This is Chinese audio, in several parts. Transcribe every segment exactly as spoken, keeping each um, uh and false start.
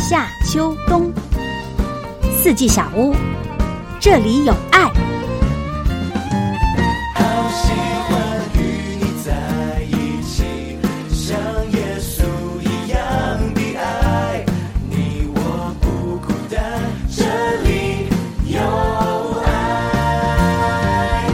夏秋冬，四季小屋，这里有爱。 好喜欢与你在一起，像耶稣一样的爱，你我不孤单，这里有爱。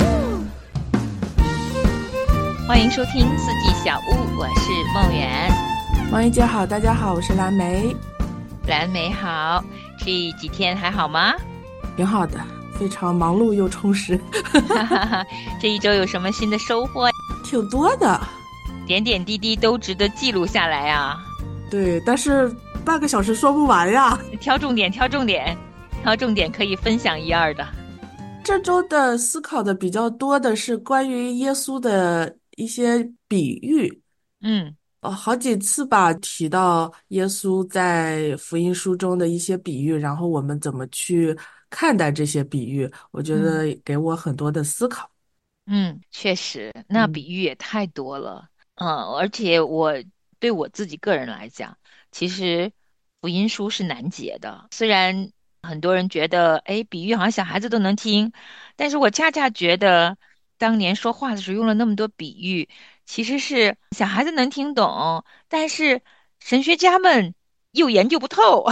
欢迎收听四季小屋，我是梦圆。 王一姐好，大家好，我是蓝莓。 蓝莓好，这几天还好吗？ 挺好的，非常忙碌又充实。 这一周有什么新的收获？ 挺多的， 点点滴滴都值得记录下来啊。 对，但是半个小时说不完呀。 挑重点，挑重点，挑重点可以分享一二的。 这周的思考的比较多的是关于耶稣的一些比喻。 嗯。 呃，好几次吧，提到耶稣在福音书中的一些比喻，然后我们怎么去看待这些比喻，我觉得给我很多的思考。 嗯，确实，那嗯比喻也太多了。嗯，而且我对我自己个人来讲，其实福音书是难解的。虽然很多人觉得，哎，比喻好像小孩子都能听，但是我恰恰觉得，当年说话的时候用了那么多比喻，其实是小孩子能听懂，但是神学家们又研究不透。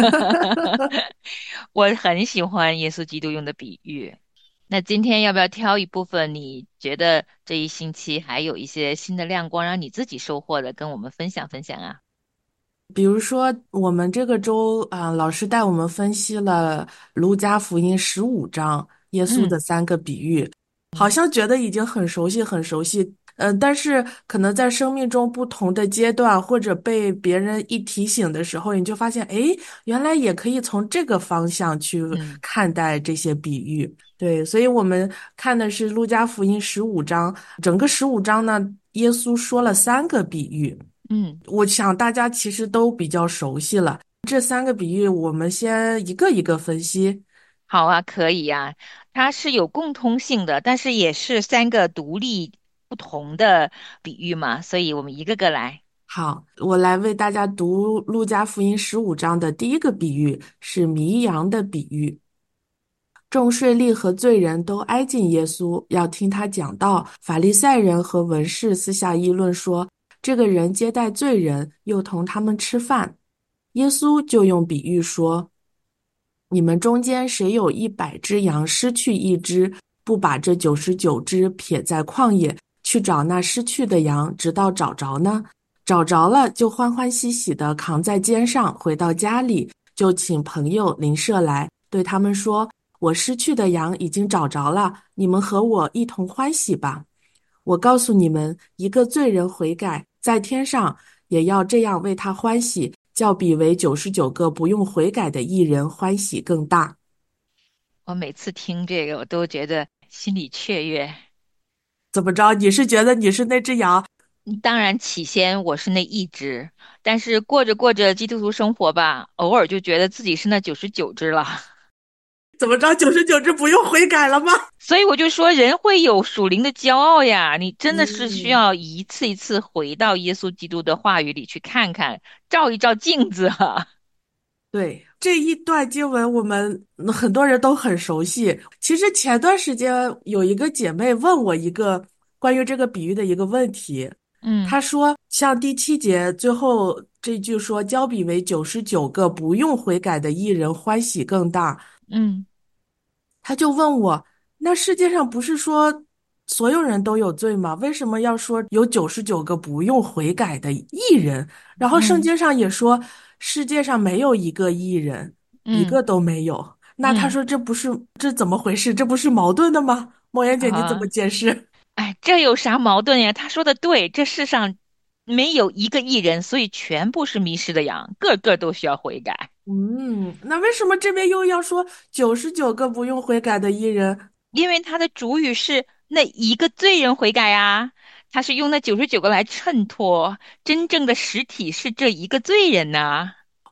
我很喜欢耶稣基督用的比喻。那今天要不要挑一部分你觉得这一星期还有一些新的亮光，让你自己收获的，跟我们分享分享啊？ 比如说，我们这个周啊、老师带我们分析了路加福音十五章耶稣嗯的三个比喻，好嗯像觉得已经很熟悉，很熟悉。呃，但是可能在生命中不同的阶段，或者被别人一提醒的时候，你就发现，诶，原来也可以从这个方向去嗯看待这些比喻。对，所以我们看的是路加福音十五章，整个十五章呢，耶稣说了三个比喻。 嗯。 我想大家其实都比较熟悉了。这三个比喻，我们先一个一个分析。 好啊，可以呀、它是有共通性的，但是也是三个独立不同的比喻嘛，所以我们一个个来。 好，我来为大家读路加福音十五章的第一个比喻，是迷羊的比喻。众税吏和罪人都挨近耶稣，要听他讲道。法利赛人和文士私下议论说，这个人接待罪人，又同他们吃饭。耶稣就用比喻说，你们中间谁有一百只羊失去一只，不把这九十九只撇在旷野，去找那失去的羊，直到找着呢？找着了，就欢欢喜喜地扛在肩上，回到家里，就请朋友邻舍来，对他们说：我失去的羊已经找着了，你们和我一同欢喜吧。我告诉你们，一个罪人悔改，在天上也要这样为他欢喜，较比为九十九个不用悔改的义人欢喜更大。 我每次听这个，我都觉得心里雀跃。 怎么着？你是觉得你是那只羊？ 当然，起先我是那一只，但是过着过着基督徒生活吧，偶尔就觉得自己是那九十九只了。 怎么着？九十九只不用悔改了吗？ 所以我就说，人会有属灵的骄傲呀。你真的是需嗯， 要一次一次回到耶稣基督的话语里去看看，照一照镜子啊。 对，这一段经文我们嗯很多人都很熟悉。其实前段时间有一个姐妹问我一个关于这个比喻的一个问题， 嗯她说，像第七节最后这句说，交比为九十九个不用悔改的义人欢喜更大， 嗯他就问我，那世界上不是说所有人都有罪吗？为什么要说有九十九个不用悔改的义人？然后圣嗯经上也说，世界上没有一个义人，一嗯个都没有。那他嗯说这不是这怎么回事？这不是矛盾的吗？莫言姐，你怎么啊， 解释？ 哎，这有啥矛盾呀？他说的对，这世上没有一个艺人，所以全部是迷失的羊，个个都需要悔改。 嗯，那为什么这边又要说九十九个不用悔改的义人？ 因为他的主语是那一个罪人悔改啊，他是用那九十九个来衬托，真正的实体是这一个罪人呐、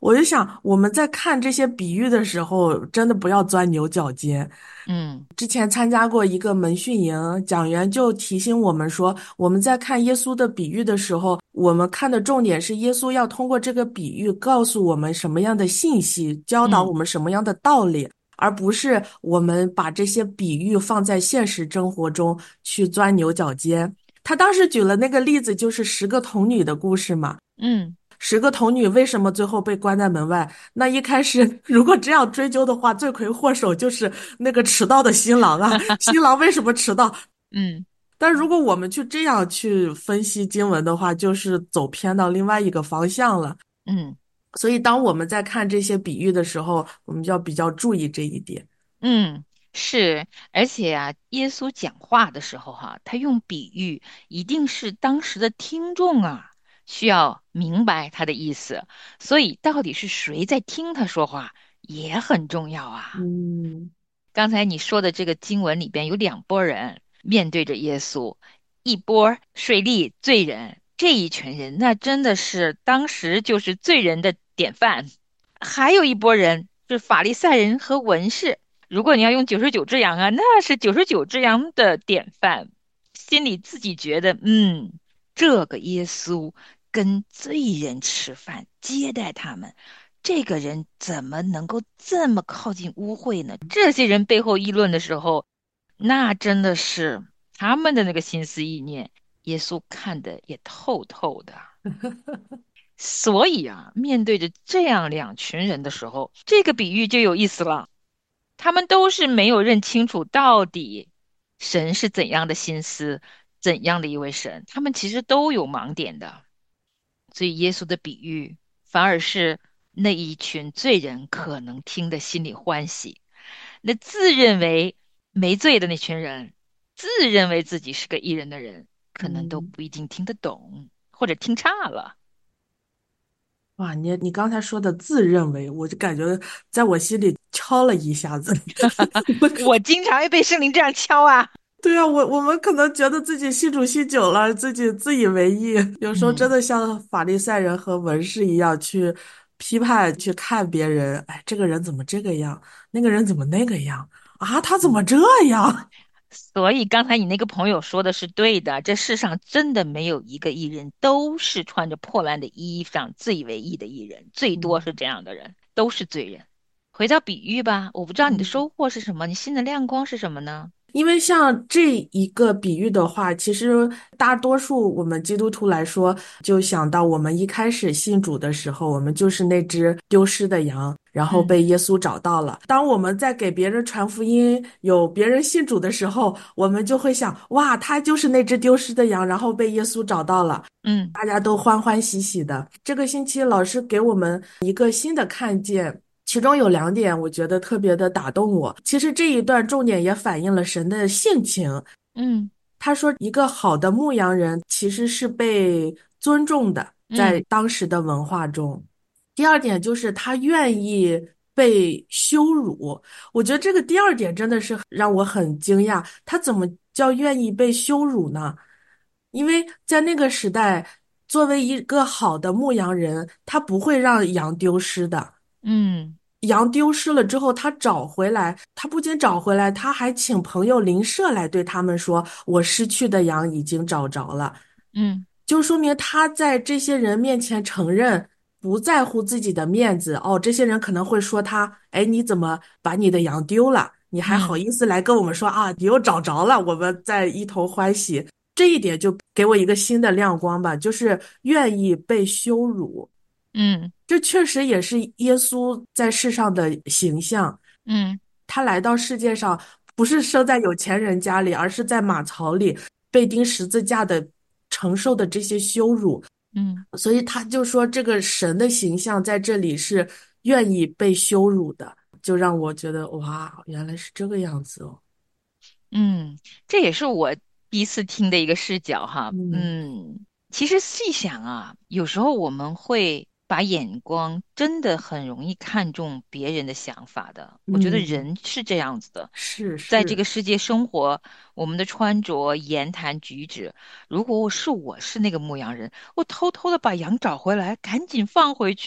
我就想，我们在看这些比喻的时候，真的不要钻牛角尖。 嗯之前参加过一个门训营，讲员就提醒我们说，我们在看耶稣的比喻的时候，我们看的重点是耶稣要通过这个比喻告诉我们什么样的信息，教导我嗯们什么样的道理，而不是我们把这些比喻放在现实生活中去钻牛角尖。他当时举了那个例子，就是十个童女的故事嘛。 嗯十个童女为什么最后被关在门外？那一开始如果这样追究的话，罪魁祸首就是那个迟到的新郎啊！新郎为什么迟到？ 嗯但如果我们去这样去分析经文的话，就是走偏到另外一个方向了。 嗯所以，当我们在看这些比喻的时候，我们就要比较注意这一点。 嗯，是，而且啊，耶稣讲话的时候哈、他用比喻，一定是当时的听众啊需要明白他的意思，所以到底是谁在听他说话也很重要啊。 嗯刚才你说的这个经文里边有两拨人面对着耶稣，一波税吏罪人，这一群人那真的是当时就是罪人的典范，还有一拨人是法利赛人和文士。如果你要用九十九只羊啊，那是九十九只羊的典范，心里自己觉得，嗯，这个耶稣跟罪人吃饭，接待他们。这个人怎么能够这么靠近污秽呢？这些人背后议论的时候，那真的是他们的那个心思意念，耶稣看得也透透的。所以啊，面对着这样两群人的时候，这个比喻就有意思了。他们都是没有认清楚到底神是怎样的心思，怎样的一位神，他们其实都有盲点的。所以耶稣的比喻反而是那一群罪人可能听得心里欢喜，那自认为没罪的那群人，自认为自己是个义人的人，可能都嗯。 不一定听得懂，或者听差了。 哇，你你刚才说的自认为，我就感觉在我心里敲了一下子。 我经常会被圣灵这样敲啊。 对啊，我我们可能觉得自己信主信久了，自己自以为意，有时候真嗯的像法利赛人和文士一样去批判、去看别人。哎，这个人怎么这个样？那个人怎么那个样？啊，他怎么嗯。 这样？ 所以刚才你那个朋友说的是对的，这世上真的没有一个艺人都是穿着破烂的衣裳自以为义的艺人，最多嗯是这样的人，都是罪人。回到比喻吧，我不知道你的嗯。 收获是什么，你新的亮光是什么呢？ 因为像这一个比喻的话，其实大多数我们基督徒来说，就想到我们一开始信主的时候，我们就是那只丢失的羊，然后嗯被耶稣找到了。当我们在给别人传福音，有别人信主的时候，我们就会想，哇，他就是那只丢失的羊，然后被耶稣找到了。 嗯大家都欢欢喜喜的。这个星期老师给我们一个新的看见，其中有两点我觉得特别的打动我。其实这一段重点也反映了神的性情。 嗯他说，一个好的牧羊人其实是被尊重的，在嗯当时的文化中。第二点就是他愿意被羞辱，我觉得这个第二点真的是让我很惊讶，他怎么叫愿意被羞辱呢？因为在那个时代，作为一个好的牧羊人，他不会让羊丢失的。 嗯羊丢失了之后，他找回来，他不仅找回来，他还请朋友邻舍来对他们说：“我失去的羊已经找着了。” 嗯就说明他在这些人面前承认，不在乎自己的面子。哦，这些人可能会说他：“哎，你怎么把你的羊丢了？你还好嗯意思来跟我们说啊？你又找着了，我们再一同欢喜。”这一点就给我一个新的亮光吧，就是愿意被羞辱。 嗯这确实也是耶稣在世上的形象。 嗯他来到世界上，不是生在有钱人家里，而是在马槽里被钉十字架的，承受的这些羞辱。 嗯所以他就说，这个神的形象在这里是愿意被羞辱的，就让我觉得哇，原来是这个样子哦。 嗯，这也是我第一次听的一个视角哈。 嗯嗯，其实细想啊，有时候我们会把眼光真的很容易看重别人的想法的。我觉得嗯， 人是这样子的， 是在这是。 个世界生活，我们的穿着、言谈举止，如果我是我是那个牧羊人，我偷偷的把羊找回来，赶紧放回去，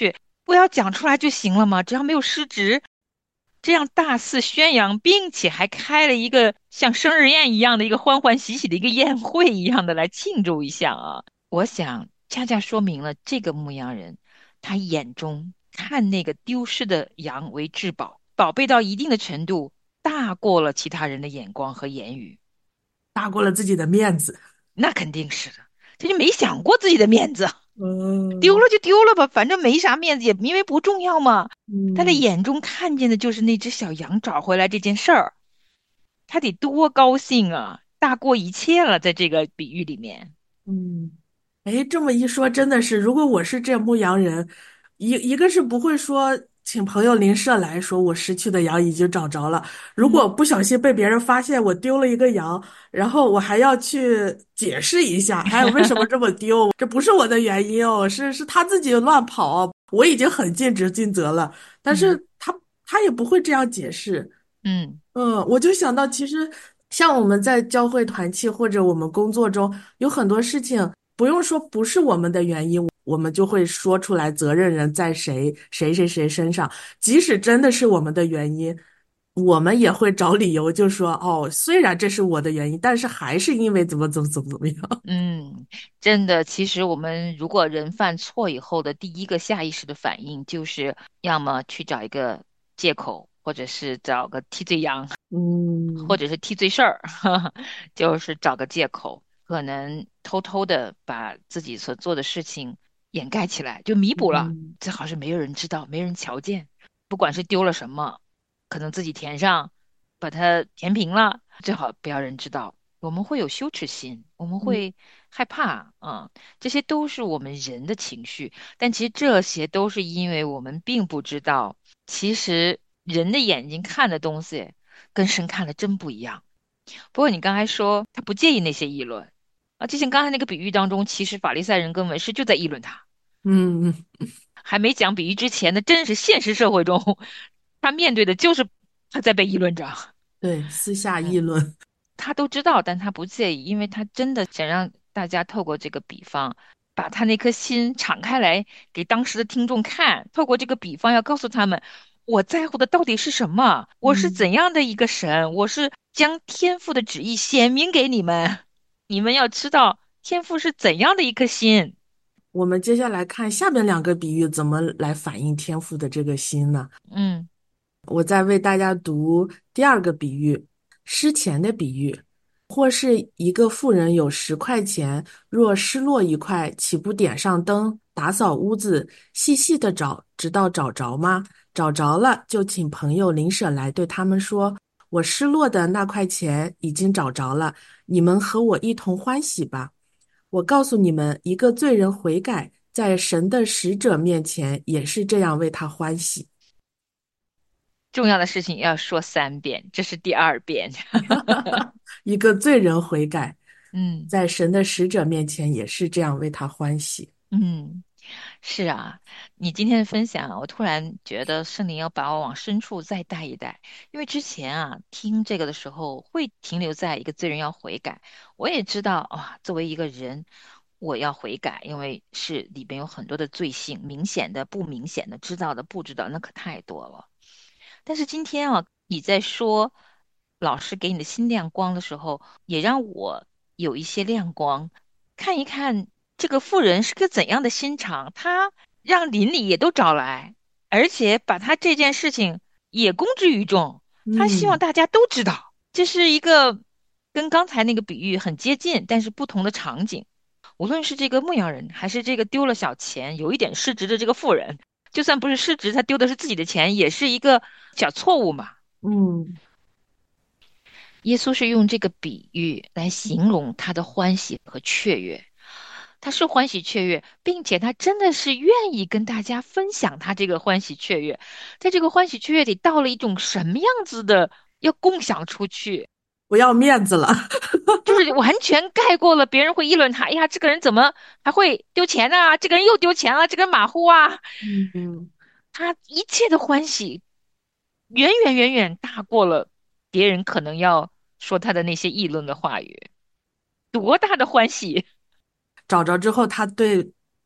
不要讲出来就行了嘛，只要没有失职，这样大肆宣扬，并且还开了一个像生日宴一样的一个欢欢喜喜的一个宴会一样的来庆祝一下啊！我想恰恰说明了这个牧羊人，他眼中看那个丢失的羊为至宝，宝贝到一定的程度，大过了其他人的眼光和言语。 大过了自己的面子。 那肯定是的，他就没想过自己的面子，丢嗯了就丢了吧，反正没啥面子，也因为不重要嘛。他的嗯眼中看见的就是那只小羊找回来这件事儿，他得多高兴啊，大过一切了，在这个比喻里面。 嗯，哎，这么一说，真的是，如果我是这牧羊人，一一个是不会说请朋友邻舍来说我失去的羊已经找着了，如嗯果不小心被别人发现我丢了一个羊，然后我还要去解释一下，哎，为什么这么丢？这不是我的原因哦，是是他自己乱跑哦，我已经很尽职尽责了，但嗯是他他也不会这样解释。 嗯嗯，我就想到，其实像我们在教会团契或者我们工作中，有很多事情不用说不是我们的原因，我们就会说出来，责任人在谁谁谁谁身上。即使真的是我们的原因，我们也会找理由，就说哦，虽然这是我的原因，但是还是因为怎么怎么怎么怎么样。 嗯，真的，其实我们如果人犯错以后的第一个下意识的反应，就是要么去找一个借口，或者是找个替罪羊。或嗯者是替罪事儿，就是找个借口，可能偷偷的把自己所做的事情掩盖起来，就弥补了， 嗯最好是没有人知道，没人瞧见。不管是丢了什么，可能自己填上，把它填平了，最好不要人知道。我们会有羞耻心，我们嗯会害怕啊，这些都是我们人的情绪，但其实这些都是因为我们并不知道，其实人的眼睛看的东西。跟神看的真不一样。不过你刚才说他不介意那些议论啊，就像刚才那个比喻当中，其实法利赛人跟文士就在议论他， 嗯，嗯还没讲比喻之前的真实现实社会中，他面对的就是他在被议论着。 对，私下议嗯。 论。 他都知道，但他不介意，因为他真的想让大家透过这个比方，把他那颗心敞开来给当时的听众看。透过这个比方，要告诉他们，我在乎的到底是什么？我是嗯。 怎样的一个神？我是将天父的旨意显明给你们，你们要知道天父是怎样的一颗心。 我们接下来看下面两个比喻怎么来反映天赋的这个心呢？ 嗯我再为大家读第二个比喻，失钱的比喻。或是一个妇人有十块钱，若失落一块，岂不点上灯，打扫屋子，细细的找，直到找着吗？找着了，就请朋友邻舍来，对他们说：“我失落的那块钱已经找着了，你们和我一同欢喜吧。”我告诉你们，一个罪人悔改，在神的使者面前也是这样为他欢喜。 重要的事情要说三遍，这是第二遍。 一个罪人悔改， 嗯在神的使者面前也是这样为他欢喜。 嗯。是啊，你今天的分享，我突然觉得圣灵要把我往深处再带一带，因为之前啊听这个的时候会停留在一个罪人要悔改，我也知道啊，作为一个人，我要悔改，因为是里边有很多的罪性，明显的、不明显的，知道的、不知道，那可太多了。但是今天啊，你在说老师给你的新亮光的时候，也让我有一些亮光，看一看这个妇人是个怎样的心肠，她让邻里也都找来，而且把她这件事情也公之于众，她希望嗯， 大家都知道，这是一个跟刚才那个比喻很接近，但是不同的场景。无论是这个牧羊人，还是这个丢了小钱、有一点失职的这个妇人，就算不是失职，他丢的是自己的钱，也是一个小错误嘛。 嗯， 耶稣是用这个比喻来形容他的欢喜和雀跃，他是欢喜雀跃，并且他真的是愿意跟大家分享他这个欢喜雀跃，在这个欢喜雀跃里，到了一种什么样子的，要共享出去， 不要面子了。 就是完全盖过了别人会议论他，哎呀，这个人怎么还会丢钱呢、这个人又丢钱了，这个人马虎啊， 嗯， 他一切的欢喜，远远远远大过了别人可能要说他的那些议论的话语，多大的欢喜！ 找着之后，他对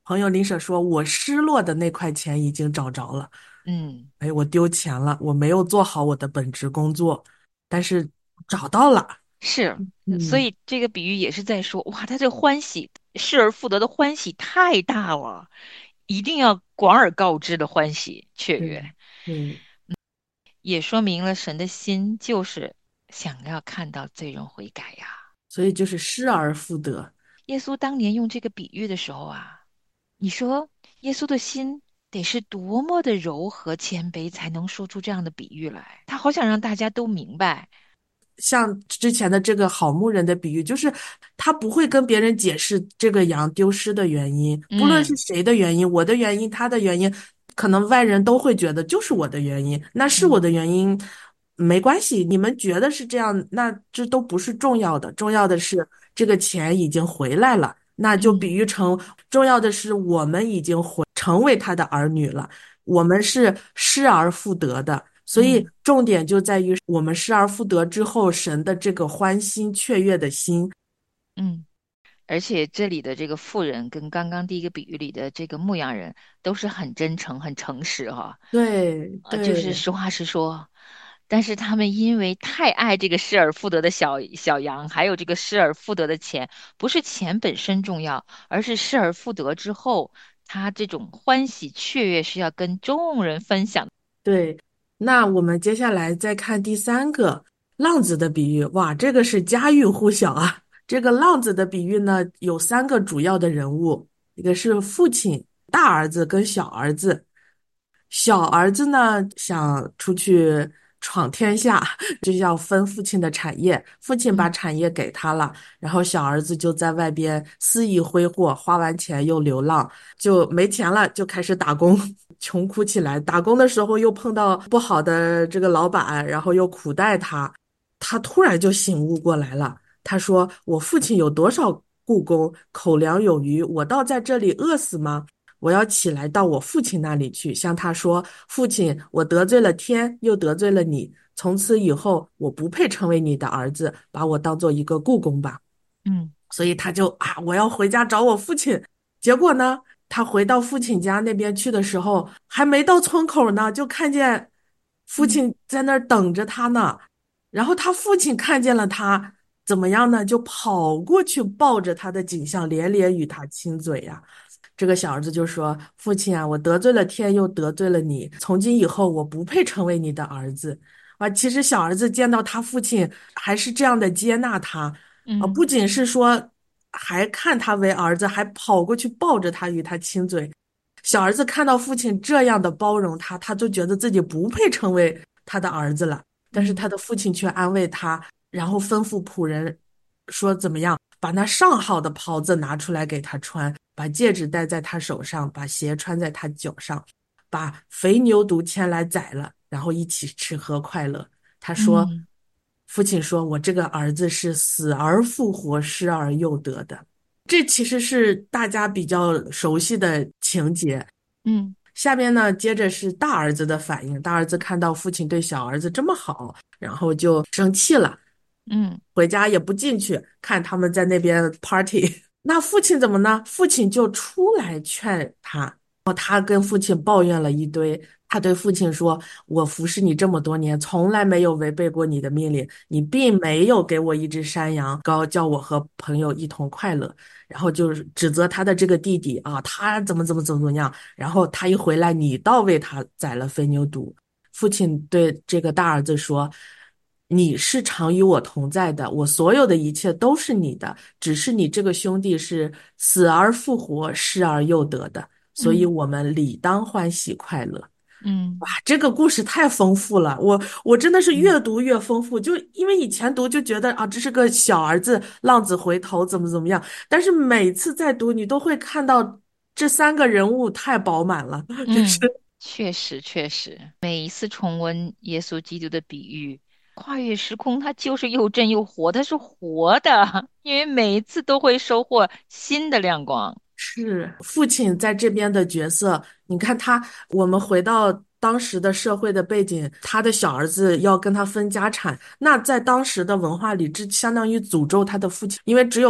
朋友邻舍说，我失落的那块钱已经找着了。 嗯， 哎，我丢钱了，我没有做好我的本职工作，但是找到了。 是，所嗯， 以这个比喻也是在说，哇，他这个欢喜，失而复得的欢喜太大了，一定要广而告之的欢喜雀对跃， 对， 也说明了神的心就是想要看到罪人悔改呀。 所以就是失而复得。 耶稣当年用这个比喻的时候啊，你说耶稣的心得是多么的柔和谦卑，才能说出这样的比喻来？他好想让大家都明白。 像之前的这个好牧人的比喻，就是他不会跟别人解释这个羊丢失的原因，不论是嗯谁的原因，我的原因，他的原因，可能外人都会觉得就是我的原因，那是我嗯的原因，没关系，你们觉得是这样，那这都不是重要的，重要的是这个钱已经回来了，那就比嗯喻成重要的是我们已经回成为他的儿女了，我们是失而复得的。所以嗯重点就在于我们失而复得之后，神的这个欢欣雀跃的心。 嗯。而且这里的这个妇人跟刚刚第一个比喻里的这个牧羊人都是很真诚、很诚实哈、 对呃，就是对实话实说。但是他们因为太爱这个失而复得的小小羊，还有这个失而复得的钱，不是钱本身重要，而是失而复得之后，他这种欢喜雀跃是要跟众人分享。 对，那我们接下来再看第三个浪子的比喻。哇，这个是家喻户晓啊！这个浪子的比喻呢，有三个主要的人物，一个是父亲、大儿子跟小儿子。小儿子呢想出去闯天下，就要分父亲的产业，父亲把嗯产业给他了，然后小儿子就在外边肆意挥霍，花完钱又流浪，就没钱了，就开始打工，穷苦起来。打工的时候又碰到不好的这个老板，然后又苦待他，他突然就醒悟过来了。他说：“我父亲有多少雇工，口粮有余，我倒在这里饿死吗？我要起来到我父亲那里去，向他说：父亲，我得罪了天，又得罪了你，从此以后我不配成为你的儿子，把我当做一个雇工吧。” 嗯所以他就啊，我要回家找我父亲。结果呢，他回到父亲家那边去的时候，还没到村口呢，就看见父嗯亲在那儿等着他呢。然后他父亲看见了他，怎么样呢？就跑过去抱着他的颈项，连连与他亲嘴呀、这个小儿子就说：“父亲啊，我得罪了天，又得罪了你，从今以后我不配成为你的儿子。”啊，其实小儿子见到他父亲还是这样的接纳他，啊， 嗯不仅是说还看他为儿子，还跑过去抱着他与他亲嘴。小儿子看到父亲这样的包容他，他就觉得自己不配成为他的儿子了。但是嗯他的父亲却安慰他，然后吩咐仆人说怎么样，把那上好的袍子拿出来给他穿，把戒指戴在他手上，把鞋穿在他脚上，把肥牛犊牵来宰了，然后一起吃喝快乐。他说， 嗯父亲说我这个儿子是死而复活，失而又得的。这其实是大家比较熟悉的情节。 嗯下边呢，接着是大儿子的反应。大儿子看到父亲对小儿子这么好，然后就生气了， 嗯回家也不进去，看他们在那边 party。那父亲怎么呢？父亲就出来劝他，他跟父亲抱怨了一堆。他对父亲说：“我服侍你这么多年，从来没有违背过你的命令，你并没有给我一只山羊羔，叫我和朋友一同快乐。”然后就是指责他的这个弟弟啊，他怎么怎么怎么怎么样。然后他一回来，你倒为他宰了肥牛犊。父亲对这个大儿子说：“你是常与我同在的，我所有的一切都是你的，只是你这个兄弟是死而复活，失而又得的，所以嗯我们理当欢喜快乐。” 嗯哇，这个故事太丰富了，我我真的是嗯越读越丰富。就因为以前读就觉得啊，这是个小儿子浪子回头怎么怎么样，但是每次在读，你都会看到这三个人物太饱满了，就是。 嗯，确实确实，每一次重温耶稣基督的比喻，跨越时空，它就是又真又活，它是活的，因为每一次都会收获新的亮光。 是父亲在这边的角色，你看他，我们回到当时的社会的背景，他的小儿子要跟他分家产，那在当时的文化里，这相当于诅咒他的父亲，因为只有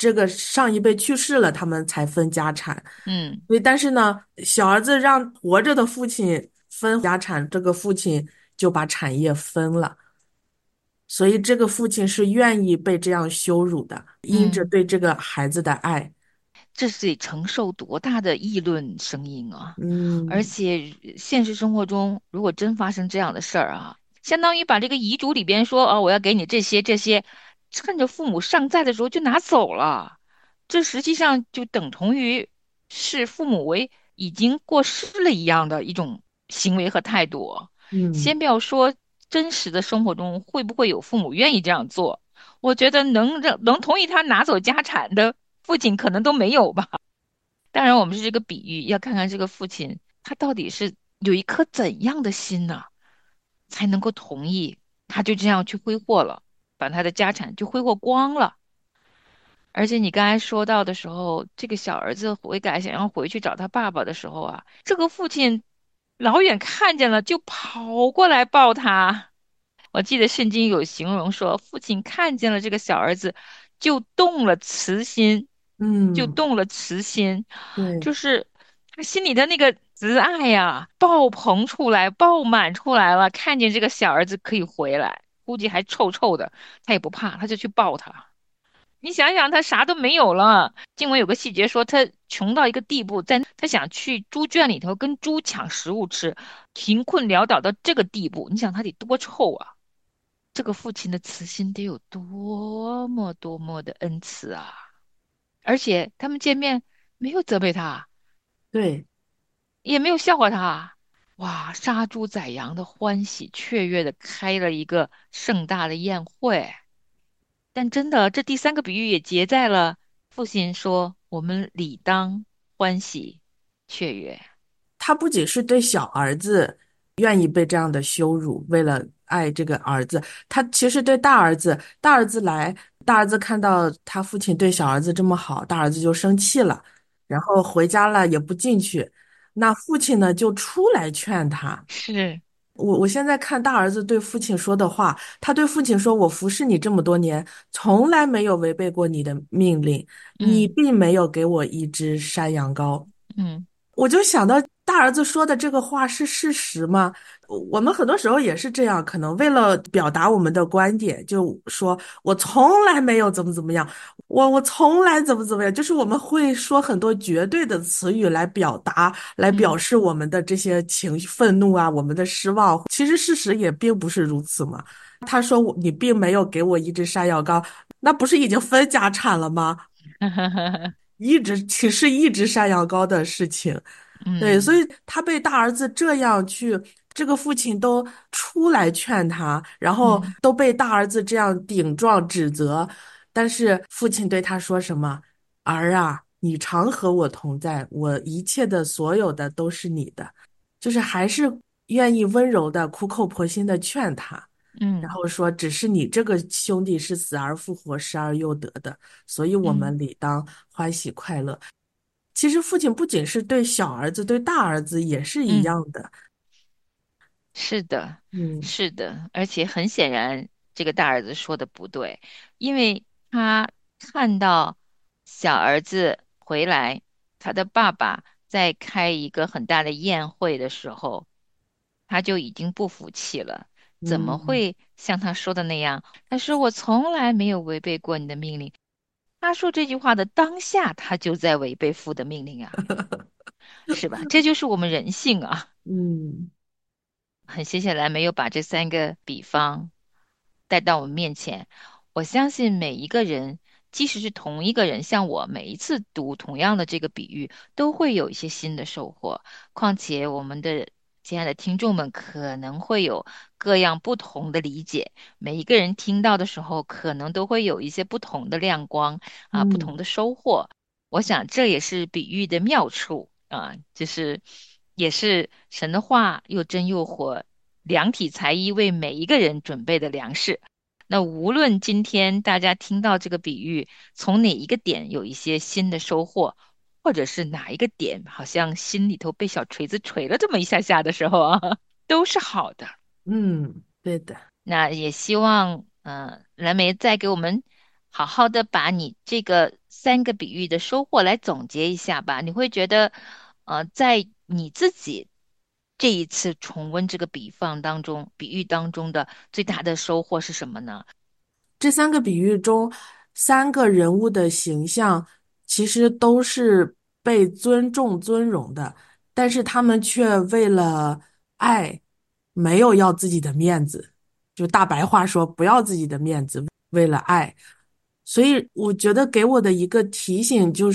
这个上一辈去世了，他们才分家产。 嗯所以，但是呢，小儿子让活着的父亲分家产，这个父亲就把产业分了。所以，这个父亲是愿意被这样羞辱的，因着嗯。 对这个孩子的爱。 这是得承受多大的议论声音啊！而嗯且现实生活中，如果真发生这样的事儿啊，相当于把这个遗嘱里边说，哦，我要给你这些这些，趁着父母尚在的时候就拿走了，这实际上就等同于视父母为已经过世了一样的一种行为和态度。 嗯先不要说真实的生活中会不会有父母愿意这样做，我觉得能让能同意他拿走家产的。父亲可能都没有吧。当然，我们是这个比喻，要看看这个父亲他到底是有一颗怎样的心呢，才能够同意他就这样去挥霍了，把他的家产就挥霍光了。而且你刚才说到的时候，这个小儿子悔改想要回去找他爸爸的时候啊，这个父亲老远看见了就跑过来抱他。我记得圣经有形容说，父亲看见了这个小儿子，就动了慈心，就嗯， 动了慈心， 对。 就是他心里的那个慈爱呀、爆棚出来，爆满出来了。看见这个小儿子可以回来，估计还臭臭的，他也不怕，他就去抱他。你想想，他啥都没有了。经文有个细节说，他穷到一个地步，在他想去猪圈里头跟猪抢食物吃，贫困潦倒到这个地步，你想他得多臭啊！这个父亲的慈心得有多么多么的恩慈啊！而且他们见面没有责备他， 对。 也没有笑话他，哇，杀猪宰羊的欢喜雀跃的开了一个盛大的宴会。但真的，这第三个比喻也结在了父亲说我们理当欢喜雀跃。 他不仅是对小儿子愿意被这样的羞辱，为了爱这个儿子，他其实对大儿子，大儿子来，大儿子看到他父亲对小儿子这么好，大儿子就生气了，然后回家了也不进去，那父亲呢就出来劝他。 是， 我我现在看大儿子对父亲说的话，他对父亲说：“我服侍你这么多年，从来没有违背过你的命令，你嗯并没有给我一只山羊羔。” 嗯我就想到大儿子说的这个话是事实吗？我们很多时候也是这样，可能为了表达我们的观点，就说我从来没有怎么怎么样，我我从来怎么怎么样，就是我们会说很多绝对的词语来表达，来表嗯。 示我们的这些情绪、愤怒啊，我们的失望。其实事实也并不是如此嘛。他说我你并没有给我一只山药膏，那不是已经分家产了吗？一直其实一直山羊羔的事情。对，所嗯以他被大儿子这样去，这个父亲都出来劝他，然后嗯都被大儿子这样顶撞指责，但是父亲对他说什么？儿啊，你常和我同在，我一切的所有的都是你的，就是还是愿意温柔的苦口婆心的劝他。然嗯后说，只是你这个兄弟是死而复活、失而又得的，所以我嗯们理当欢喜快乐。其实父亲不仅是对小儿子，对大儿子也是一嗯。 样的。 是的， 嗯是的，而且很显然，这个大儿子说的不对，因为他看到小儿子回来，他的爸爸在开一个很大的宴会的时候，他就已经不服气了。怎么嗯， 会像他说的那样？他说：“我从来没有违背过你的命令。”他说这句话的当下，他就在违背父的命令啊，是吧？这就是我们人性啊。 嗯很谢谢蓝莓又把这三个比方带到我们面前。我相信每一个人，即使是同一个人，像我每一次读同样的这个比喻，都会有一些新的收获。况且我们的亲爱的听众们可能会有各样不同的理解，每一个人听到的时候，可能都会有一些不同的亮光啊，不同嗯的收获。我想这也是比喻的妙处啊，就是也是神的话又真又活，量体裁衣为每一个人准备的粮食。那无论今天大家听到这个比喻，从哪一个点有一些新的收获，或者是哪一个点好像心里头被小锤子锤了这么一下下的时候啊，都是好的。 嗯，对的。 那也希望，嗯、蓝莓再给我们好好的把你这个三个比喻的收获来总结一下吧。你会觉得，呃，在你自己这一次重温这个比方当中，比喻当中的最大的收获是什么呢？ 这三个比喻中，三个人物的形象其实都是被尊重、尊荣的，但是他们却为了爱，没有要自己的面子。就大白话说，不要自己的面子，为了爱。所以我觉得给我的一个提醒就是，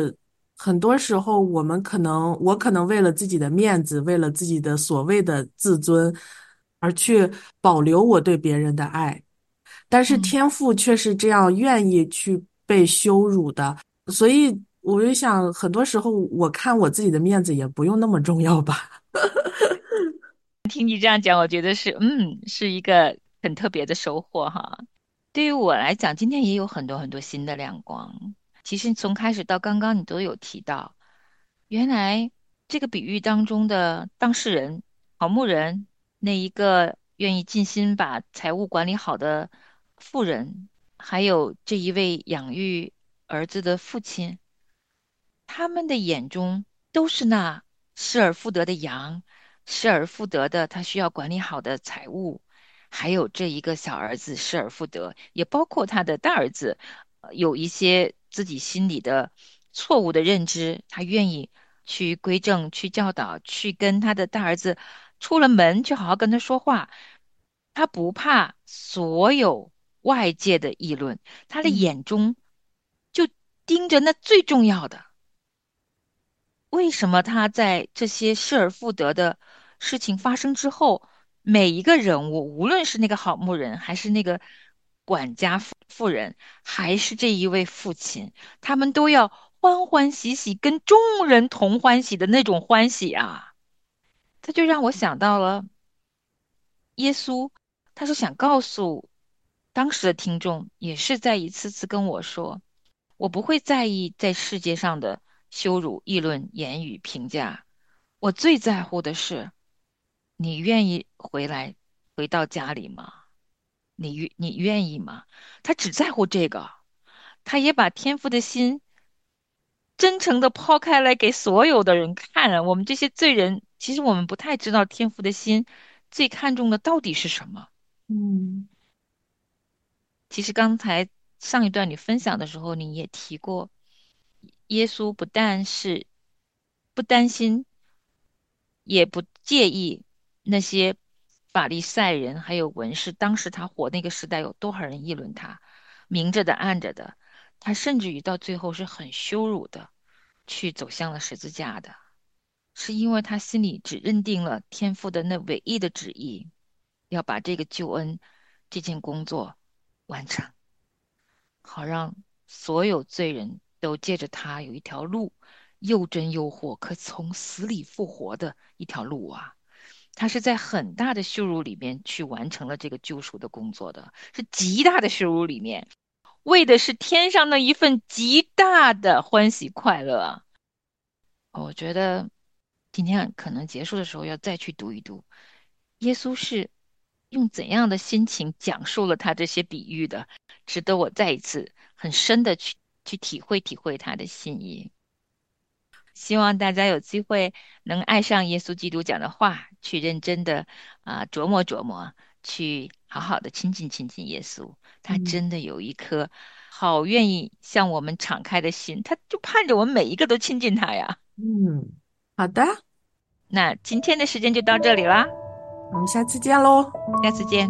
很多时候我们可能，我可能为了自己的面子，为了自己的所谓的自尊，而去保留我对别人的爱。但是嗯。 天父却是这样愿意去被羞辱的，所以我就想，很多时候我看我自己的面子也不用那么重要吧。 听你这样讲，我觉得是，嗯，是一个很特别的收获哈。对于我来讲，今天也有很多很多新的亮光。其实从开始到刚刚，你都有提到，原来这个比喻当中的当事人、好牧人，那一个愿意尽心把财物管理好的妇人，还有这一位养育儿子的父亲，他们的眼中都是那失而复得的羊，失而复得的他需要管理好的财物，还有这一个小儿子失而复得，也包括他的大儿子，呃有一些自己心里的错误的认知，他愿意去规正、去教导、去跟他的大儿子出了门，去好好跟他说话。他不怕所有外界的议论，他的嗯眼中就盯着那最重要的。为什么他在这些失而复得的事情发生之后，每一个人物，无论是那个好牧人，还是那个管家妇妇人，还是这一位父亲，他们都要欢欢喜喜，跟众人同欢喜的那种欢喜啊！这就让我想到了耶稣，他是想告诉当时的听众，也是在一次次跟我说。我不会在意在世界上的羞辱、议论、言语、评价。我最在乎的是，你愿意回来，回到家里吗？你愿你愿意吗？他只在乎这个，他也把天父的心真诚的抛开来给所有的人看啊。我们这些罪人，其实我们不太知道天父的心最看重的到底是什么。 嗯其实刚才上一段你分享的时候，你也提过，耶稣不但是不担心，也不介意那些法利赛人还有文士，当时他活那个时代有多少人议论他，明着的暗着的，他甚至于到最后是很羞辱的，去走向了十字架的，是因为他心里只认定了天父的那唯一的旨意，要把这个救恩这件工作完成。好让所有罪人都借着他有一条路，又真又活，可从死里复活的一条路啊！他是在很大的羞辱里面去完成了这个救赎的工作的，是极大的羞辱里面，为的是天上的一份极大的欢喜快乐啊！我觉得今天可能结束的时候要再去读一读，耶稣是用怎样的心情讲述了他这些比喻的，值得我再一次很深的去去体会体会他的心意。希望大家有机会能爱上耶稣基督讲的话，去认真的啊、琢磨琢磨，去好好的亲近亲近耶稣。他嗯真的有一颗好愿意向我们敞开的心，他就盼着我们每一个都亲近他呀。 嗯，好的， 那今天的时间就到这里啦， 我们下次见喽。 下次见。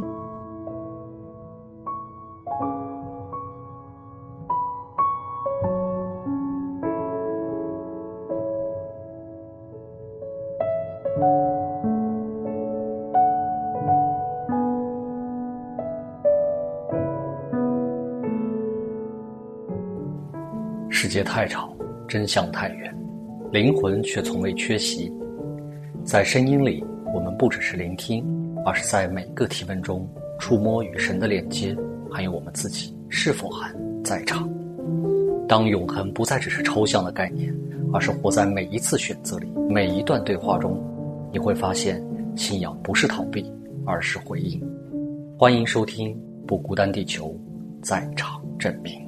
世界太吵，真相太远，灵魂却从未缺席。在声音里，我们不只是聆听，而是在每个提问中触摸与神的链接，还有我们自己是否还在场。当永恒不再只是抽象的概念，而是活在每一次选择里，每一段对话中，你会发现信仰不是逃避，而是回应。欢迎收听不孤单地球，在场。 振平。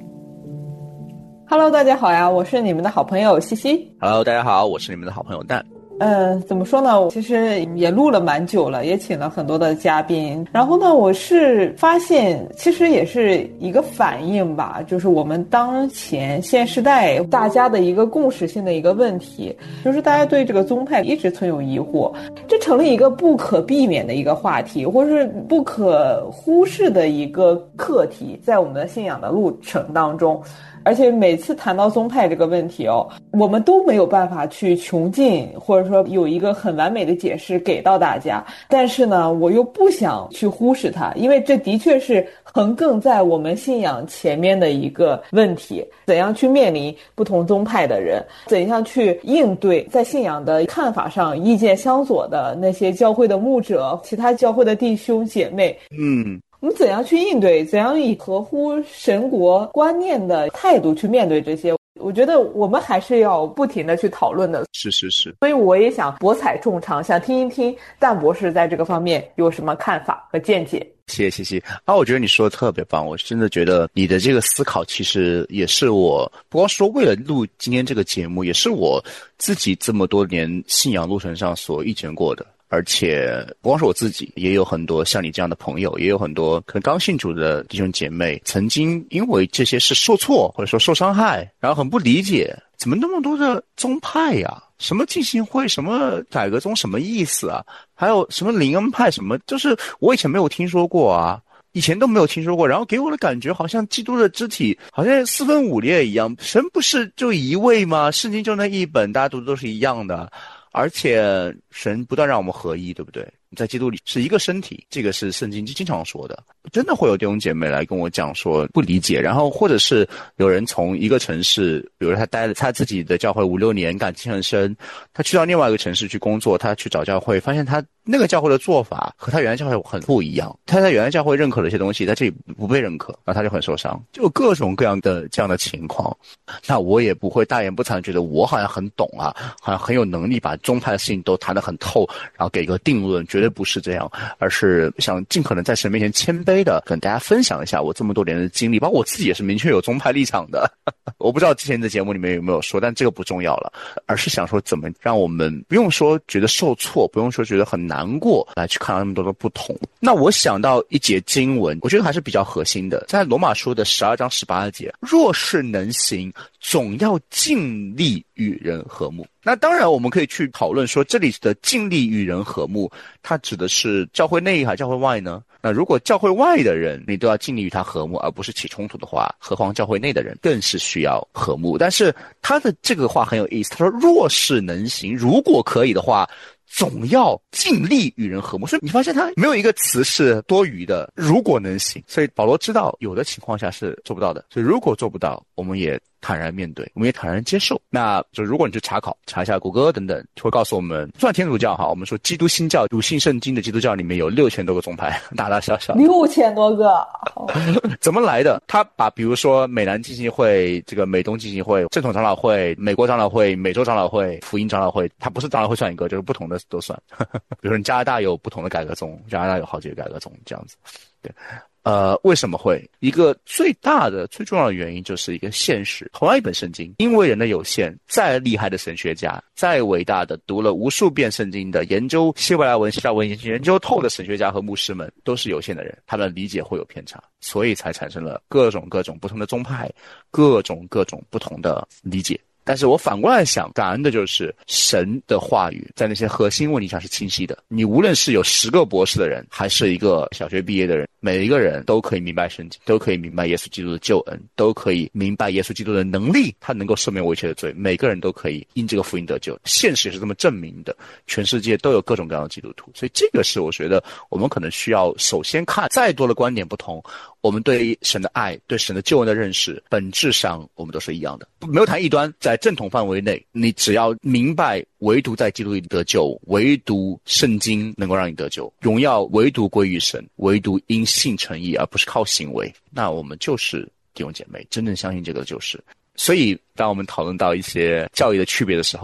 Hello， 大家好呀，我是你们的好朋友西西。 Hello， 大家好，我是你们的好朋友蛋。 呃，怎么说呢？其实也录了蛮久了，也请了很多的嘉宾。然后呢，我是发现，其实也是一个反应吧，就是我们当前现时代大家的一个共识性的一个问题，就是大家对这个宗派一直存有疑惑，这成了一个不可避免的一个话题，或是不可忽视的一个课题，在我们的信仰的路程当中。而且每次谈到宗派这个问题哦，我们都没有办法去穷尽，或者说有一个很完美的解释给到大家。但是呢，我又不想去忽视它，因为这的确是横亘在我们信仰前面的一个问题。怎样去面临不同宗派的人，怎样去应对在信仰的看法上意见相左的那些教会的牧者、其他教会的弟兄姐妹。 嗯。 我们怎样去应对，怎样以合乎神国观念的态度去面对这些，我觉得我们还是要不停的去讨论的。 是是是。 所以我也想博采众长，想听一听蛋博士在这个方面有什么看法和见解。 谢谢谢谢啊，我觉得你说的特别棒，我真的觉得你的这个思考其实也是我不光说为了录今天这个节目，也是我自己这么多年信仰路程上所遇见过的。而且不光是我自己，也有很多像你这样的朋友，也有很多可能刚信主的弟兄姐妹，曾经因为这些事受挫或者说受伤害，然后很不理解，怎么那么多的宗派呀？什么浸信会，什么改革宗，什么意思啊？还有什么灵恩派，什么就是我以前没有听说过啊，以前都没有听说过。然后给我的感觉好像基督的肢体好像四分五裂一样，神不是就一位吗？圣经就那一本，大家读的都是一样的。而且神不断让我们合一，对不对？在基督里是一个身体，这个是圣经经常说的。真的会有弟兄姐妹来跟我讲说不理解，然后或者是有人从一个城市，比如他待了他自己的教会五六年，感情很深，他去到另外一个城市去工作，他去找教会，发现他那个教会的做法和他原来教会很不一样，他在原来教会认可的一些东西在这里不被认可，然后他就很受伤，就有各种各样的这样的情况。那我也不会大言不惭觉得我好像很懂啊，好像很有能力把宗派的事情都谈得很透，然后给个定论，绝对不是这样，而是想尽可能在神面前谦卑的跟大家分享一下我这么多年的经历，包括我自己也是明确有宗派立场的我不知道之前的节目里面有没有说，但这个不重要了，而是想说怎么让我们不用说觉得受挫，不用说觉得很难过，来去看到那么多的不同。那我想到一节经文，我觉得还是比较核心的，在罗马书的十二章十八节，若是能行，总要尽力与人和睦。那当然我们可以去讨论说，这里的尽力与人和睦，它指的是教会内还是教会外呢？那如果教会外的人你都要尽力与他和睦，而不是起冲突的话，何况教会内的人更是需要和睦。但是他的这个话很有意思，他说若是能行，如果可以的话，总要尽力与人和睦。所以你发现他没有一个词是多余的，如果能行。所以保罗知道有的情况下是做不到的，所以如果做不到，我们也坦然面对，我们也坦然接受。那就如果你去查考查一下谷歌等等，会告诉我们，算天主教哈，我们说基督新教笃信圣经的基督教里面有六千多个宗派，大大小小六千多个怎么来的？他把比如说美南浸信会、这个美东浸信会、正统长老会、美国长老会、美洲长老会、福音长老会，他不是长老会算一个，就是不同的都算比如说加拿大有不同的改革宗，加拿大有好几个改革宗这样子。对，呃，为什么会？一个最大的、最重要的原因就是一个现实。同样一本圣经，因为人的有限，再厉害的神学家，再伟大的读了无数遍圣经的研究希伯来文、希腊文研究透的神学家和牧师们，都是有限的人，他们的理解会有偏差，所以才产生了各种各种不同的宗派，各种各种不同的理解。但是我反过来想，感恩的就是神的话语在那些核心问题上是清晰的。你无论是有十个博士的人，还是一个小学毕业的人，每一个人都可以明白圣经，都可以明白耶稣基督的救恩，都可以明白耶稣基督的能力，他能够赦免我一切的罪，每个人都可以因这个福音得救。现实也是这么证明的，全世界都有各种各样的基督徒。所以这个是我觉得我们可能需要首先看，再多的观点不同，我们对神的爱，对神的救恩的认识，本质上我们都是一样的。没有谈异端，在正统范围内，你只要明白唯独在基督里得救，唯独圣经能够让你得救，荣耀唯独归于神，唯独因信称义，而不是靠行为，那我们就是弟兄姐妹，真正相信这个就是。所以当我们讨论到一些教义的区别的时候，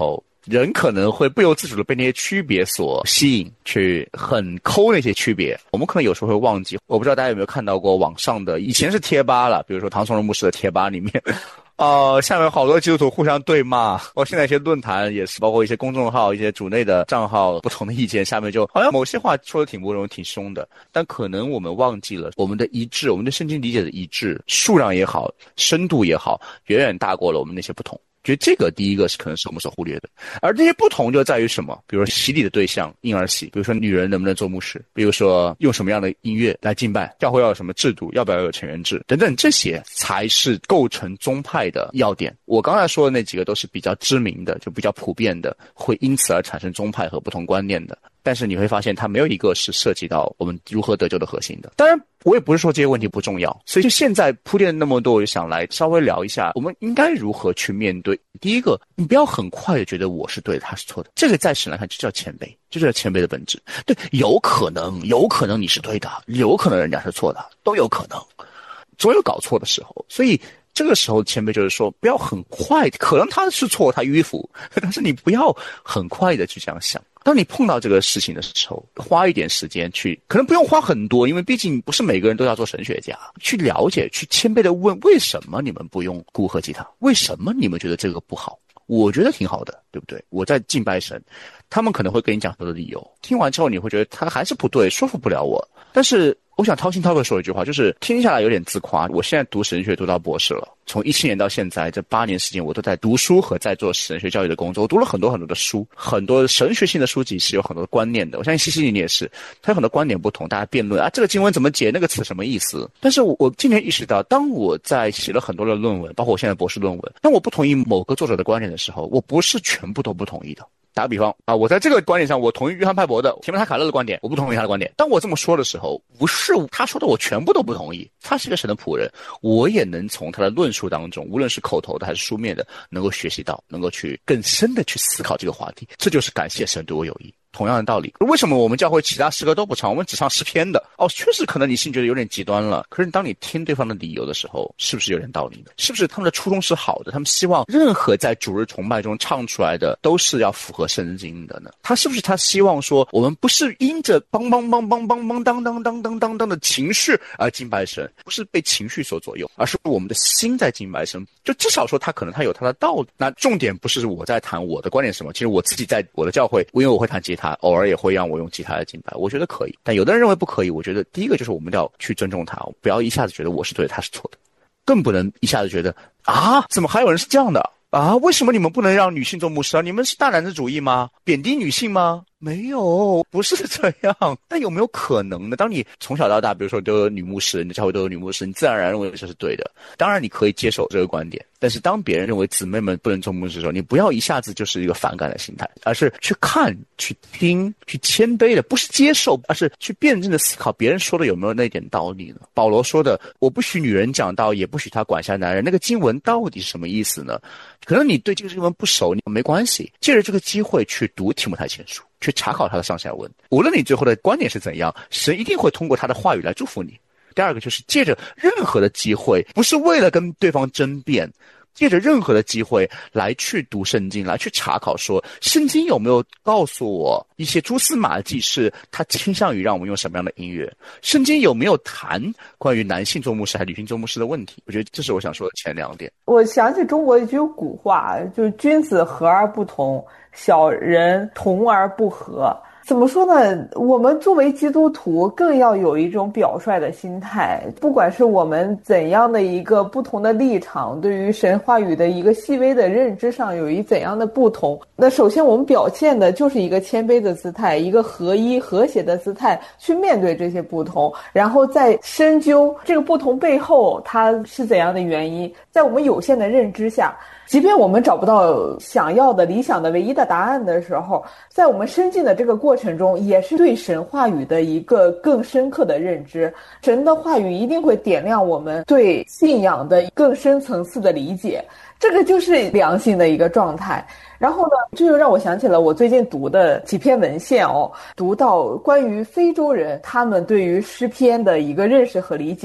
人可能会不由自主的被那些区别所吸引，去很抠那些区别。我们可能有时候会忘记，我不知道大家有没有看到过网上的，以前是贴吧了，比如说唐崇荣牧师的贴吧里面呃，下面好多基督徒互相对骂，包括现在一些论坛也是，包括一些公众号、一些主内的账号，不同的意见，下面就好像某些话说的挺不容易、挺凶的，但可能我们忘记了我们的一致，我们的圣经理解的一致，数量也好，深度也好，远远大过了我们那些不同。觉得这个第一个是可能是我们所忽略的，而这些不同就在于什么？比如说洗礼的对象，婴儿洗；比如说女人能不能做牧师；比如说用什么样的音乐来敬拜；教会要有什么制度，要不要有成员制等等，这些才是构成宗派的要点。我刚才说的那几个都是比较知名的，就比较普遍的，会因此而产生宗派和不同观念的。但是你会发现它没有一个是涉及到我们如何得救的核心的。当然我也不是说这些问题不重要，所以就现在铺垫那么多，我就想来稍微聊一下我们应该如何去面对。第一个，你不要很快的觉得我是对的他是错的，这个在神来看就叫谦卑，这就是谦卑的本质。对，有可能有可能你是对的，有可能人家是错的，都有可能，总有搞错的时候。所以这个时候谦卑就是说不要很快，可能他是错，他迂腐，但是你不要很快的去这样想。当你碰到这个事情的时候，花一点时间去，可能不用花很多，因为毕竟不是每个人都要做神学家，去了解，去谦卑的问，为什么你们不用鼓和吉他？为什么你们觉得这个不好？我觉得挺好的，对不对？我在敬拜神，他们可能会跟你讲很多的理由，听完之后你会觉得他还是不对，说服不了我。但是我想掏心掏肺说一句话，就是听下来有点自夸，我现在读神学读到博士了，从一七年到现在这八年时间，我都在读书和在做神学教育的工作。我读了很多很多的书，很多神学性的书籍是有很多的观念的。我相信西西你也是，他有很多观点不同，大家辩论啊，这个经文怎么解，那个词什么意思。但是我我今年意识到，当我在写了很多的论文，包括我现在博士论文，当我不同意某个作者的观点的时候，我不是全部都不同意的。打个比方啊，我在这个观点上，我同意约翰派伯的提摩太凯勒的观点，我不同意他的观点。当我这么说的时候，不是他说的我全部都不同意，他是一个神的仆人，我也能从他的论述当中，无论是口头的还是书面的，能够学习到，能够去更深的去思考这个话题。这就是感谢神对我有益。同样的道理，为什么我们教会其他诗歌都不唱，我们只唱诗篇的？哦，确实可能你心觉得有点极端了，可是当你听对方的理由的时候，是不是有点道理呢？是不是他们的初衷是好的？他们希望任何在主日崇拜中唱出来的都是要符合圣经的呢？他是不是他希望说我们不是因着梆梆梆梆梆梆当当当当当当的情绪而敬拜神，不是被情绪所左右，而是我们的心在敬拜神？就至少说他可能他有他的道理。那重点不是我在谈我的观点是什么，其实我自己在我的教会，因为我会弹吉他，偶尔也会让我用吉他来敬拜，我觉得可以。但有的人认为不可以，我觉得第一个就是我们要去尊重他，不要一下子觉得我是对的他是错的，更不能一下子觉得啊怎么还有人是这样的啊，为什么你们不能让女性做牧师啊？你们是大男子主义吗？贬低女性吗？没有，不是这样。但有没有可能呢？当你从小到大，比如说都有女牧师，你的教会都有女牧师，你自然而然认为这是对的。当然你可以接受这个观点，但是当别人认为姊妹们不能做牧师的时候，你不要一下子就是一个反感的心态，而是去看、去听、去谦卑的，不是接受，而是去辩证的思考别人说的有没有那点道理呢？保罗说的我不许女人讲道，也不许她管辖男人，那个经文到底是什么意思呢？可能你对这个经文不熟，你没关系，借着这个机会去读提摩太前书，去查考他的上下文，无论你最后的观点是怎样，神一定会通过他的话语来祝福你。第二个就是借着任何的机会，不是为了跟对方争辩，借着任何的机会来去读圣经，来去查考说圣经有没有告诉我一些蛛丝马迹，是他倾向于让我们用什么样的音乐，圣经有没有谈关于男性做牧师还是女性做牧师的问题。我觉得这是我想说的前两点。 我想起中国一句古话，就是君子和而不同，小人同而不和。怎么说呢？我们作为基督徒更要有一种表率的心态，不管是我们怎样的一个不同的立场，对于神话语的一个细微的认知上有一怎样的不同，那首先我们表现的就是一个谦卑的姿态，一个合一和谐的姿态去面对这些不同，然后再深究这个不同背后它是怎样的原因。在我们有限的认知下，即便我们找不到想要的理想的唯一的答案的时候，在我们深进的这个过程中，也是对神话语的一个更深刻的认知。神的话语一定会点亮我们对信仰的更深层次的理解，这个就是良性的一个状态。然后呢，这就让我想起了我最近读的几篇文献哦，读到关于非洲人他们对于诗篇的一个认识和理解。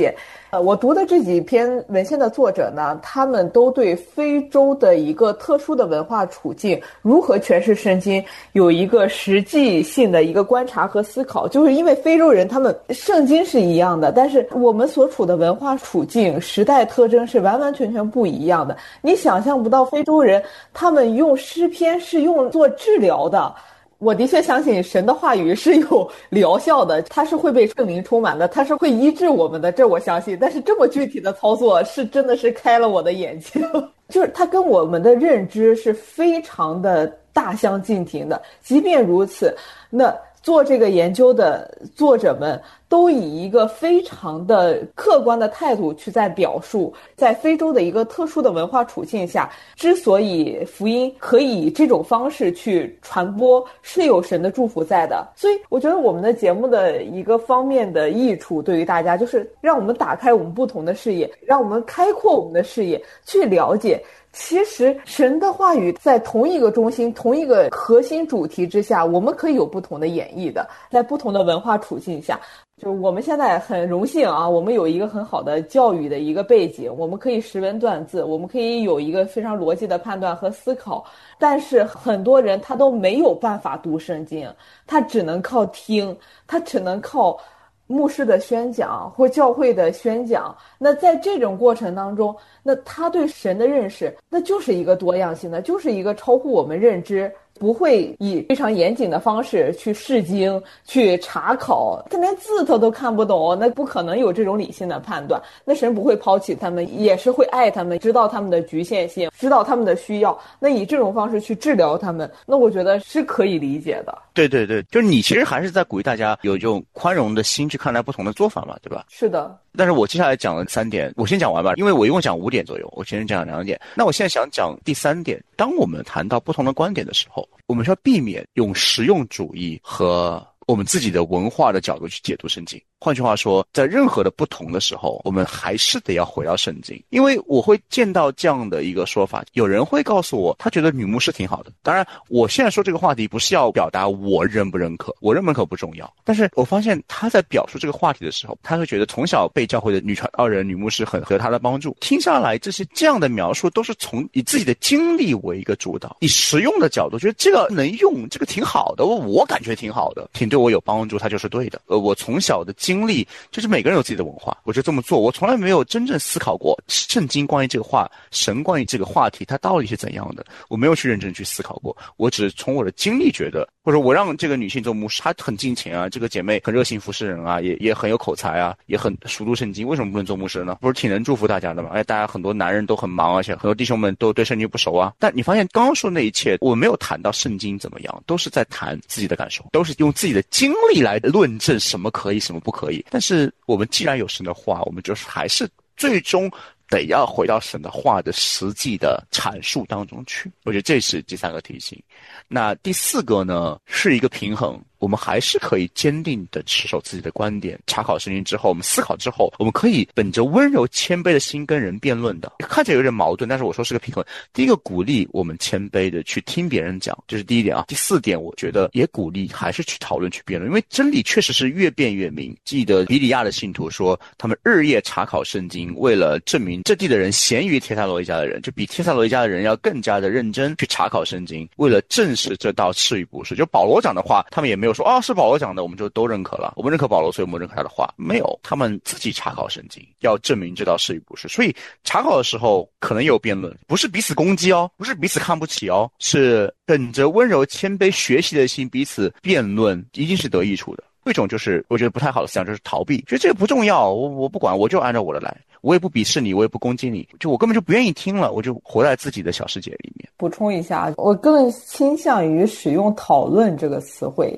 呃，我读的这几篇文献的作者呢，他们都对非洲的一个特殊的文化处境，如何诠释圣经，有一个实际性的一个观察和思考。就是因为非洲人他们圣经是一样的，但是我们所处的文化处境、时代特征是完完全全不一样的。你想象不到非洲人他们用诗篇是用做治疗的。我的确相信神的话语是有疗效的，它是会被圣灵充满的，它是会医治我们的，这我相信。但是这么具体的操作是真的是开了我的眼睛，就是它跟我们的认知是非常的大相径庭的。即便如此，那做这个研究的作者们都以一个非常的客观的态度去在表述，在非洲的一个特殊的文化处境下，之所以福音可以以这种方式去传播，是有神的祝福在的。所以我觉得我们的节目的一个方面的益处对于大家，就是让我们打开我们不同的视野，让我们开阔我们的视野，去了解其实神的话语在同一个中心、同一个核心主题之下，我们可以有不同的演绎的，在不同的文化处境下。就是我们现在很荣幸啊，我们有一个很好的教育的一个背景，我们可以识文断字，我们可以有一个非常逻辑的判断和思考。但是很多人他都没有办法读圣经，他只能靠听，他只能靠牧师的宣讲或教会的宣讲。那在这种过程当中，那他对神的认识那就是一个多样性的，就是一个超乎我们认知，不会以非常严谨的方式去释经去查考，他连字他都看不懂，那不可能有这种理性的判断。那神不会抛弃他们，也是会爱他们，知道他们的局限性，知道他们的需要，那以这种方式去治疗他们，那我觉得是可以理解的。 对对对，就是你其实还是在鼓励大家有这种宽容的心去看待不同的做法嘛，对吧？ 是的。 但是我接下来讲了三点，我先讲完吧，因为我一共讲五点左右，我先讲两点。那我现在想讲第三点，当我们谈到不同的观点的时候，我们需要避免用实用主义和我们自己的文化的角度去解读圣经。换句话说，在任何的不同的时候，我们还是得要回到圣经。因为我会见到这样的一个说法，有人会告诉我他觉得女牧师挺好的。当然我现在说这个话题不是要表达我认不认可，我认不认可不重要，但是我发现他在表述这个话题的时候，他会觉得从小被教会的女传道人女牧师很和他的帮助。听下来这些这样的描述都是从以自己的经历为一个主导，以实用的角度觉得这个能用，这个挺好的，我感觉挺好的，挺对我有帮助，它就是对的。呃，我从小的经历就是每个人有自己的文化，我就这么做，我从来没有真正思考过圣经关于这个话，神关于这个话题它到底是怎样的，我没有去认真去思考过。我只是从我的经历觉得，或者我让这个女性做牧师，她很敬虔啊，这个姐妹很热心服侍人啊，也也很有口才啊，也很熟读圣经，为什么不能做牧师呢？不是挺能祝福大家的吗？哎，大家很多男人都很忙，而且很多弟兄们都对圣经不熟啊。但你发现刚刚说的那一切，我没有谈到圣经怎么样，都是在谈自己的感受，都是用自己的经历来论证什么可以什么不可以。但是我们既然有神的话，我们就是还是最终得要回到神的话的实际的阐述当中去。我觉得这是第三个提醒。那第四个呢，是一个平衡。我们还是可以坚定地持守自己的观点，查考圣经之后，我们思考之后，我们可以本着温柔谦卑的心跟人辩论的。看起来有点矛盾，但是我说是个平衡。第一个鼓励我们谦卑的去听别人讲，这是第一点啊。第四点，我觉得也鼓励还是去讨论去辩论，因为真理确实是越辩越明。记得比利亚的信徒说，他们日夜查考圣经，为了证明这地的人咸于帖撒罗尼迦的人，就比帖撒罗尼迦的人要更加的认真去查考圣经，为了证实这道是与不是。就保罗讲的话，他们也没有说啊是保罗讲的我们就都认可了，我们认可保罗所以我们认可他的话，没有，他们自己查考圣经，要证明这道是与不是。所以查考的时候可能有辩论，不是彼此攻击哦，不是彼此看不起哦，是本着温柔谦卑学习的心彼此辩论，一定是得益处的。一种就是我觉得不太好的思想就是逃避，觉得这个不重要，我我不管，我就按照我的来，我也不鄙视你，我也不攻击你，就我根本就不愿意听了，我就活在自己的小世界里面。 补充一下，我更倾向于使用讨论这个词汇。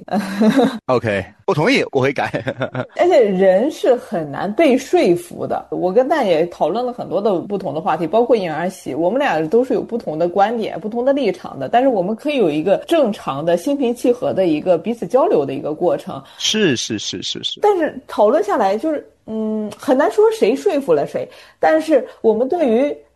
OK， 我同意，我会改。 而且人是很难被说服的。我跟蛋也讨论了很多的不同的话题，包括婴儿洗，我们俩都是有不同的观点、不同的立场的，但是我们可以有一个正常的心平气和的一个彼此交流的一个过程。 是是是是是。 但是讨论下来就是，嗯，很难说谁说服了谁。但是我们对于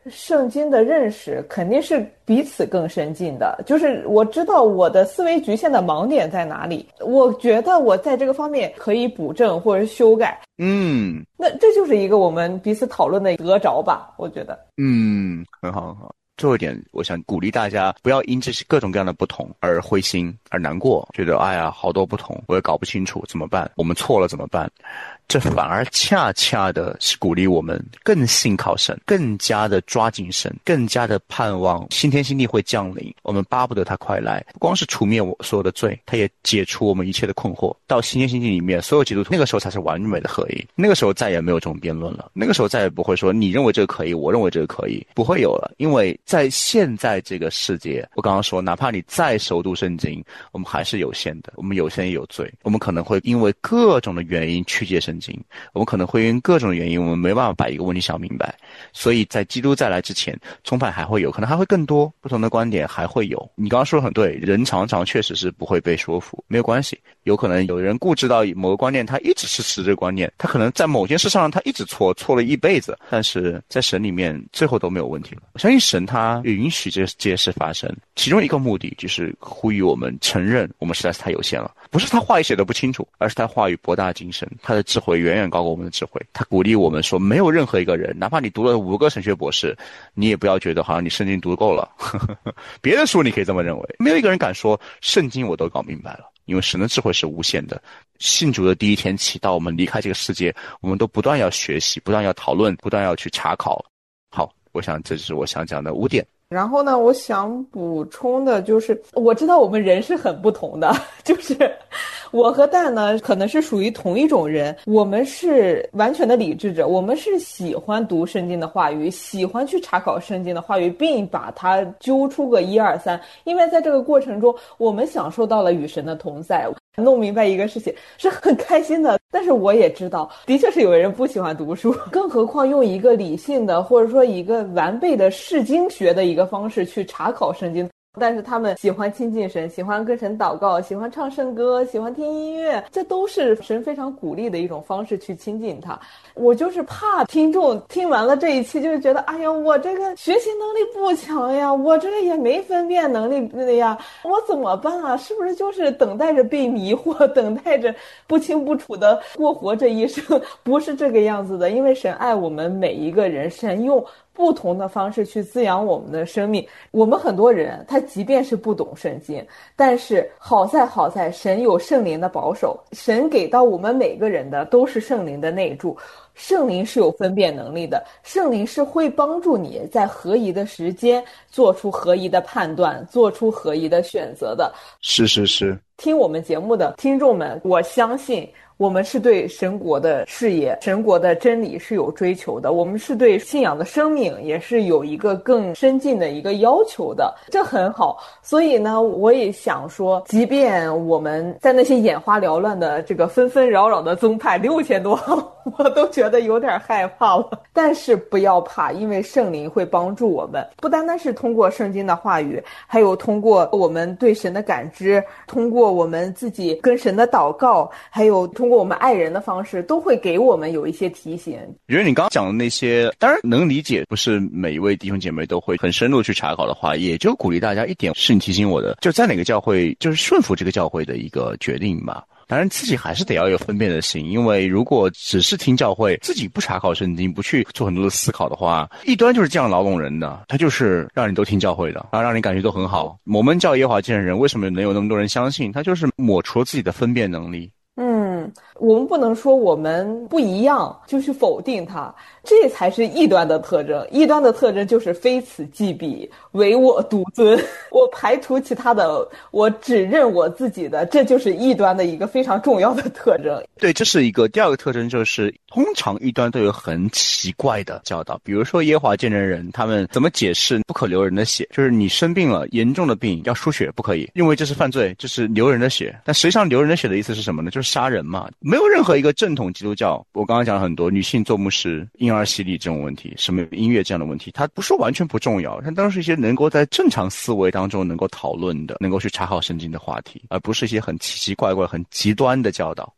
圣经的认识肯定是彼此更深进的，就是我知道我的思维局限的盲点在哪里，我觉得我在这个方面可以补正或者修改。 嗯， 那这就是一个我们彼此讨论的得着吧，我觉得。 嗯，很好很好。最后一点，我想鼓励大家不要因这些各种各样的不同而灰心而难过，觉得哎呀好多不同，我也搞不清楚怎么办，我们错了怎么办？这反而恰恰的是鼓励我们更信靠神，更加的抓紧神，更加的盼望新天新地会降临。我们巴不得他快来，不光是除灭我所有的罪，他也解除我们一切的困惑。到新天新地里面，所有基督徒那个时候才是完美的合一，那个时候再也没有这种辩论了，那个时候再也不会说你认为这个可以，我认为这个可以，不会有了。因为在现在这个世界，我刚刚说哪怕你再熟读圣经，我们还是有限的，我们有限也有罪，我们可能会因为各种的原因曲解圣经，我们可能会因各种原因我们没办法把一个问题想明白，所以在基督再来之前，重返还会有，可能还会更多不同的观点还会有。你刚刚说的很对，人常常确实是不会被说服，没有关系，有可能有人固执到某个观念，他一直是持这个观念，他可能在某件事上他一直错错了一辈子，但是在神里面最后都没有问题了。我相信神他允许这这些事发生，其中一个目的就是呼吁我们承认我们实在是太有限了，不是他话语写得不清楚，而是他话语博大精深，他的智慧远远高过我们的智慧。他鼓励我们说，没有任何一个人，哪怕你读了五个神学博士，你也不要觉得好像你圣经读够了别的书你可以这么认为，没有一个人敢说圣经我都搞明白了，因为神的智慧是无限的。信主的第一天起到我们离开这个世界，我们都不断要学习，不断要讨论，不断要去查考。好，我想这是我想讲的五点。 然后呢，我想补充的就是，我知道我们人是很不同的，就是我和蛋呢可能是属于同一种人，我们是完全的理智者，我们是喜欢读圣经的话语，喜欢去查考圣经的话语，并把它揪出个一二三，因为在这个过程中我们享受到了与神的同在，弄明白一个事情是很开心的。但是我也知道的确是有人不喜欢读书，更何况用一个理性的或者说一个完备的释经学的一个方式去查考圣经，但是他们喜欢亲近神，喜欢跟神祷告，喜欢唱圣歌，喜欢听音乐，这都是神非常鼓励的一种方式去亲近他。我就是怕听众听完了这一期就是觉得，哎呀，我这个学习能力不强呀，我这个也没分辨能力呀，我怎么办啊？是不是就是等待着被迷惑，等待着不清不楚的过活这一生？不是这个样子的，因为神爱我们每一个人，神用不同的方式去滋养我们的生命。我们很多人他即便是不懂圣经，但是好在好在神有圣灵的保守，神给到我们每个人的都是圣灵的内助，圣灵是有分辨能力的，圣灵是会帮助你在合宜的时间做出合宜的判断，做出合宜的选择的。 是是是， 听我们节目的听众们，我相信我们是对神国的事业，神国的真理是有追求的，我们是对信仰的生命也是有一个更深进的一个要求的，这很好。所以呢，我也想说，即便我们在那些眼花缭乱的这个纷纷扰扰的宗派六千多我都觉得有点害怕了，但是不要怕，因为圣灵会帮助我们，不单单是通过圣经的话语，还有通过我们对神的感知，通过我们自己跟神的祷告，还有通过我们爱人的方式，都会给我们有一些提醒。 我觉得你刚刚讲的那些当然能理解，不是每一位弟兄姐妹都会很深入去查考的话，也就鼓励大家一点，是你提醒我的，就在哪个教会就是顺服这个教会的一个决定吧。当然自己还是得要有分辨的心，因为如果只是听教会，自己不查考圣经，不去做很多的思考的话，异端就是这样劳动人的，他就是让你都听教会的，然后让你感觉都很好。我们叫耶和华见证人，为什么能有那么多人相信？他就是抹除了自己的分辨能力。 嗯，我们不能说我们不一样就去否定它，这才是异端的特征。异端的特征就是非此即彼，唯我独尊，我排除其他的，我只认我自己的，这就是异端的一个非常重要的特征。 对，这是一个。第二个特征就是通常异端都有很奇怪的教导，比如说耶和华见证人他们怎么解释不可流人的血，就是你生病了，严重的病要输血不可以，因为这是犯罪，这是流人的血。但实际上流人的血的意思是什么呢？就是杀人嘛。没有任何一个正统基督教，我刚刚讲了很多女性做牧师、婴儿洗礼这种问题，什么音乐这样的问题，它不是完全不重要，它当然是一些能够在正常思维当中能够讨论的，能够去查考圣经的话题，而不是一些很奇奇怪怪很极端的教导。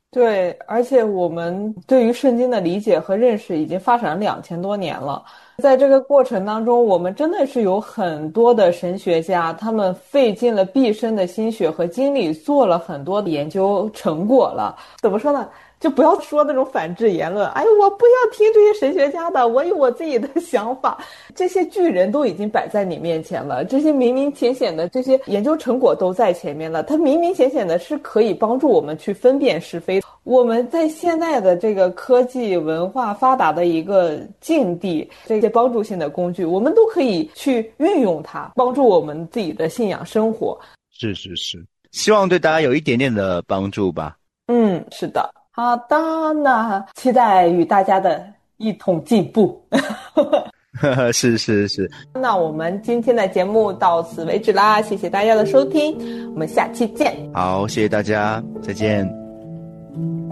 对，而且我们对于圣经的理解和认识已经发展两千多年了。在这个过程当中，我们真的是有很多的神学家，他们费尽了毕生的心血和精力，做了很多的研究成果了。怎么说呢？就不要说那种反制言论，哎，我不要听这些神学家的，我有我自己的想法。这些巨人都已经摆在你面前了，这些明明显显的这些研究成果都在前面了，它明明显显的是可以帮助我们去分辨是非。我们在现在的这个科技文化发达的一个境地，这些帮助性的工具，我们都可以去运用它，帮助我们自己的信仰生活。 是是是，希望对大家有一点点的帮助吧。 嗯，是的。好的，那期待与大家的一同进步。 是是是， 那我们今天的节目到此为止啦，谢谢大家的收听，我们下期见。 好，谢谢大家，再见。